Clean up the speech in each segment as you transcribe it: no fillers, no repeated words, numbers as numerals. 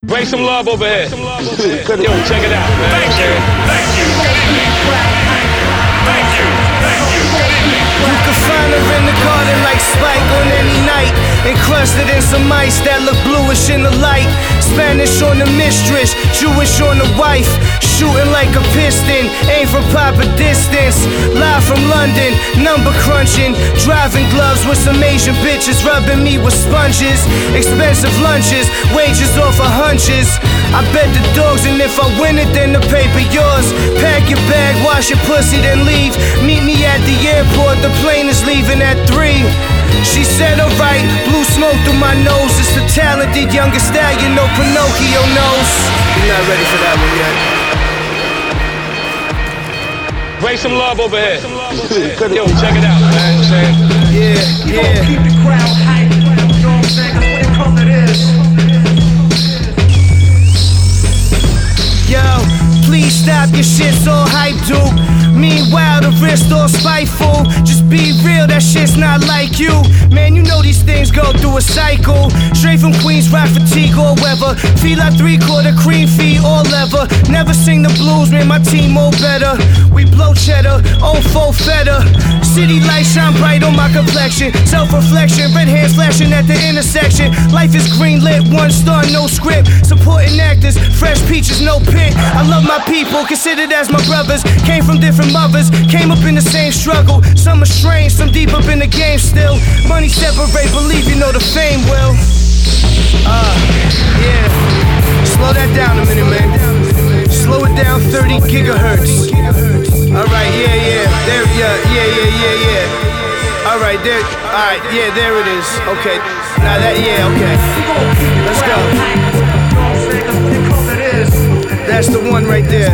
Bring some love over here. Yo, check it out, man. Thank you. Thank you. Thank you. Thank you. You can find her in the garden like Spike on any night, encrusted in some ice that look bluish in the light. Spanish on the mistress, Jewish on the wife. Shooting like a piston, aim for proper distance. Live from London, number crunching. Driving gloves with some Asian bitches, rubbing me with sponges. Expensive lunches, wages off of hunches. I bet the dogs, and if I win it, then the paper yours. Pack your bag, wash your pussy, then leave. Meet me at the airport, the plane is leaving at 3. She said alright, blew smoke through my nose. It's the talented youngest stallion, no Pinocchio knows. You're not ready for that one yet. Bring some love over here. Yo, check it out, man. Yeah, yeah. Keep the crowd hype. You know what I'm saying? That's what they call it is. Yo, please stop, your shit's all hype, dude. Meanwhile, the wrist all spiteful. Just be real, that shit's not like you. Man, you know these things go through a cycle. Straight from Queens, rock fatigue or weather. Feel like 3/4 cream feed or leather. Never sing the blues, man, my team all better. We blow cheddar, old faux feta. City lights shine bright on my complexion. Self-reflection, red hands flashing at the intersection. Life is green lit, 1 star, no script. Supporting actors, fresh peaches, no pit. I love my people, considered as my brothers. Came from different mothers, came up in the same struggle. Some are strange, some deep up in the game still. Money separate, believe you know the fame will. Yeah. Slow that down a minute, man. Slow it down 30 gigahertz. Alright, yeah. There, yeah. Alright, there, alright, yeah, there it is. Okay. Now that, yeah, okay. Let's go. That's the one right there.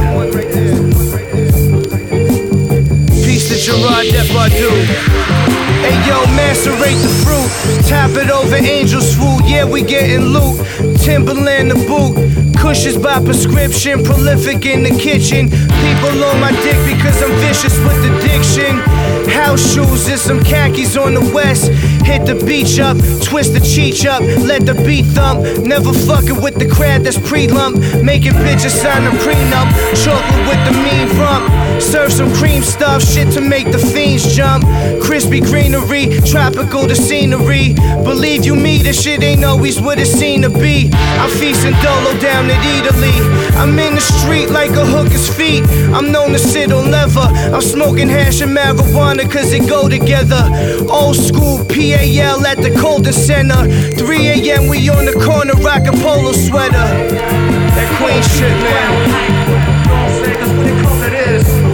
Peace to Gerard Depardieu. Hey yo, macerate the fruit. Tap it over angel swoop. Yeah, we getting loot. Timberland the boot. Kush is by prescription. Prolific in the kitchen. People on my dick because I'm vicious with addiction. House shoes and some khakis on the west. Hit the beach up, twist the cheech up, let the beat thump. Never fucking with the crowd that's pre-lump. Making bitches sign a prenup. Chocolate with the mean rump. Serve some cream stuff, shit to make the fiends jump. Crispy greenery, tropical the scenery. Believe you me, this shit ain't always what it seemed to be. I'm feasting dolo down at Italy. I'm in the street like a hooker's feet. I'm known to sit on leather. I'm smoking hash and marijuana cause it go together. Old school PAL at the Colden Center. 3 a.m. we on the corner rockin' polo sweater. That Queen shit, man. That's what they call it is.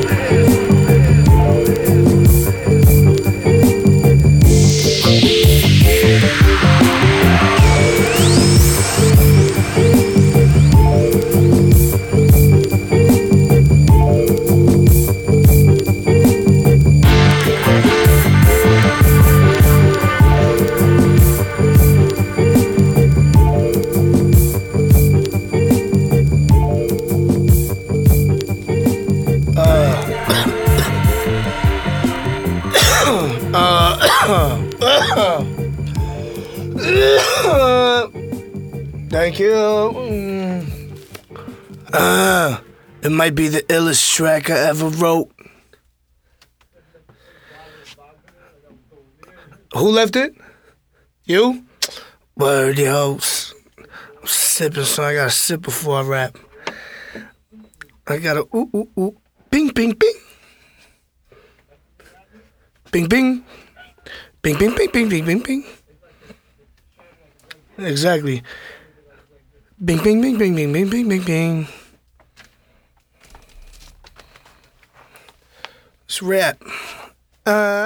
Thank you. It might be the illest track I ever wrote. Who left it? You? Word, yo. I'm sipping, so I gotta sip before I rap. I gotta ooh. Bing, bing, bing. Bing, bing. Bing, bing, bing, bing, bing, bing, bing. Exactly. Bing, bing, bing, bing, bing, bing, bing, bing, bing. Let's rap.